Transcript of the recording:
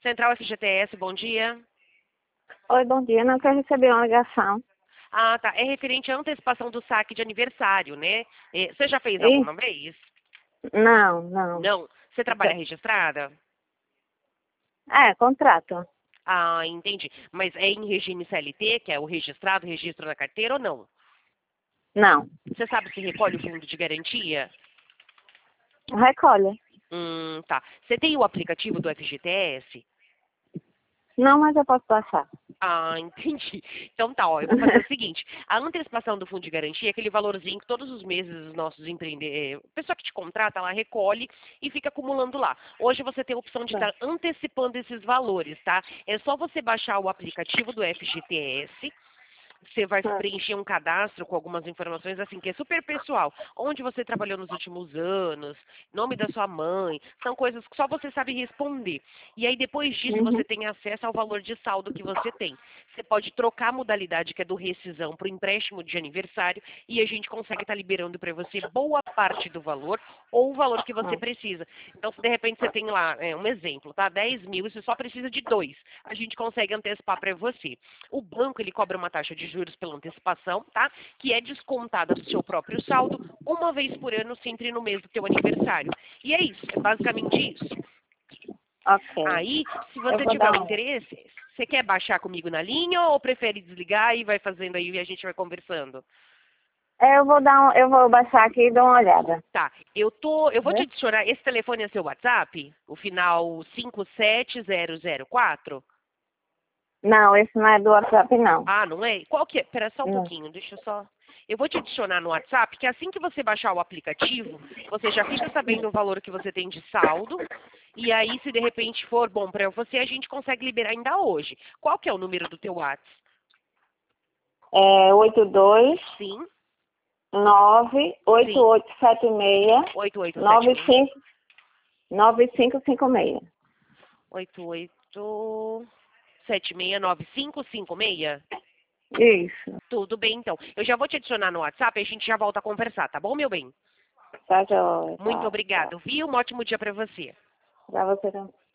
Central FGTS, bom dia. Oi, bom dia. Não quero receber uma ligação. Ah, tá. É referente à antecipação do saque de aniversário, né? Você já fez Ih, alguma vez? não. Não. Você trabalha registrada? Contrato. Ah, entendi. Mas é em regime CLT, que é o registrado, registro na carteira ou não? Não. Você sabe se recolhe o fundo de garantia? Recolhe. Tá. Você tem o aplicativo do FGTS? Não, mas eu posso passar. Ah, entendi. Então tá, ó, eu vou fazer o seguinte. A antecipação do fundo de garantia é aquele valorzinho que todos os meses os nossos empreendedores, a pessoa que te contrata, ela recolhe e fica acumulando lá. Hoje você tem a opção de Tá. estar antecipando esses valores, tá? É só você baixar o aplicativo do FGTS. Você vai Tá. preencher um cadastro com algumas informações assim, que é super pessoal. Onde você trabalhou nos últimos anos, nome da sua mãe, são coisas que só você sabe responder. E aí depois disso você Uhum. tem acesso ao valor de saldo que você tem. Você pode trocar a modalidade que é do rescisão para o empréstimo de aniversário e a gente consegue estar liberando para você boa parte do valor ou o valor que você Tá. precisa. Então, se de repente você tem lá, um exemplo, tá? 10 mil e você só precisa de 2, a gente consegue antecipar para você. O banco, ele cobra uma taxa de juros pela antecipação, tá? Que é descontada do seu próprio saldo uma vez por ano, sempre no mês do teu aniversário. E é isso, é basicamente isso. Ok. Aí, se Eu você vou tiver dar o um. interesse, você quer baixar comigo na linha ou prefere desligar e vai fazendo aí e a gente vai conversando? Eu vou baixar aqui e dar uma olhada. Tá, eu vou te Viu? adicionar, esse telefone é seu WhatsApp? O final 57004? Não, esse não é do WhatsApp, não. Ah, não é? Qual que é? Espera só um Não. pouquinho, deixa eu só... Eu vou te adicionar no WhatsApp, que assim que você baixar o aplicativo, você já fica sabendo o valor que você tem de saldo. E aí, se de repente for bom para você, a gente consegue liberar ainda hoje. Qual que é o número do teu WhatsApp? É 82 Sim, 98876 sim. 8876. 95 9556. 88769556. Isso. Tudo bem, então. Eu já vou te adicionar no WhatsApp e a gente já volta a conversar, tá bom, meu bem? Tá, joia. Muito Tá. obrigado, viu? Um ótimo dia para você. Pra você também.